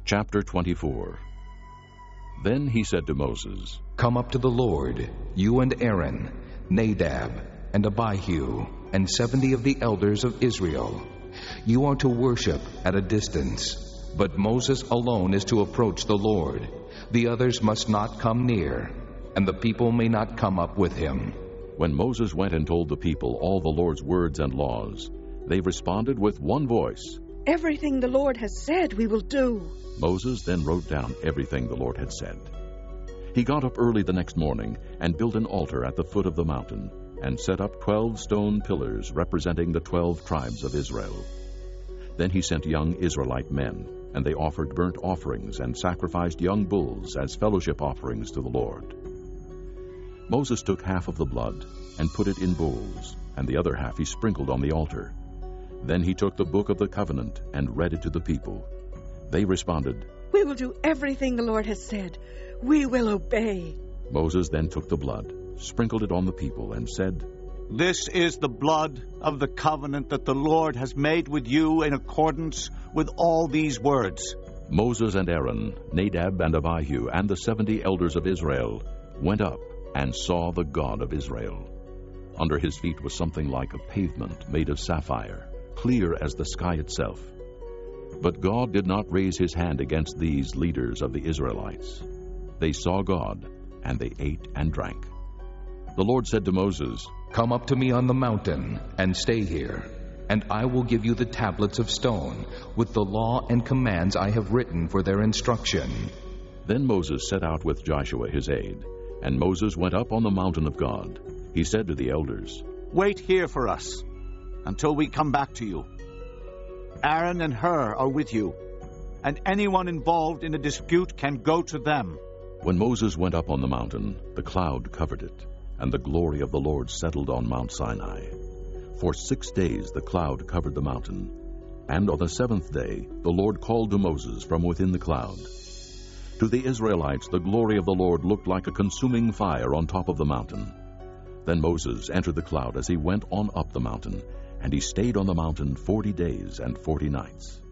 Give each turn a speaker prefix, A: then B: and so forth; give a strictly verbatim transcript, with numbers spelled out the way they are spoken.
A: Chapter twenty-four. Then he said to Moses,
B: Come up to the Lord, you and Aaron, Nadab, and Abihu, and seventy of the elders of Israel. You are to worship at a distance, but Moses alone is to approach the Lord. The others must not come near, and the people may not come up with him.
A: When Moses went and told the people all the Lord's words and laws, they responded with one voice,
C: Everything the Lord has said we will do.
A: Moses then wrote down everything the Lord had said. He got up early the next morning and built an altar at the foot of the mountain and set up twelve stone pillars representing the twelve tribes of Israel. Then he sent young Israelite men, and they offered burnt offerings and sacrificed young bulls as fellowship offerings to the Lord. Moses took half of the blood and put it in bowls, and the other half he sprinkled on the altar. Then he took the book of the covenant and read it to the people. They responded,
C: We will do everything the Lord has said. We will obey.
A: Moses then took the blood, sprinkled it on the people, and said,
D: This is the blood of the covenant that the Lord has made with you in accordance with all these words.
A: Moses and Aaron, Nadab and Abihu, and the seventy elders of Israel went up and saw the God of Israel. Under his feet was something like a pavement made of sapphire, clear as the sky itself. But God did not raise his hand against these leaders of the Israelites. They saw God, and they ate and drank. The Lord said to Moses,
B: Come up to me on the mountain and stay here, and I will give you the tablets of stone with the law and commands I have written for their instruction.
A: Then Moses set out with Joshua his aide, and Moses went up on the mountain of God. He said to the elders,
D: Wait here for us until we come back to you. Aaron and Hur are with you, and anyone involved in a dispute can go to them.
A: When Moses went up on the mountain, the cloud covered it, and the glory of the Lord settled on Mount Sinai. For six days the cloud covered the mountain, and on the seventh day the Lord called to Moses from within the cloud. To the Israelites the glory of the Lord looked like a consuming fire on top of the mountain. Then Moses entered the cloud as he went on up the mountain, and he stayed on the mountain forty days and forty nights.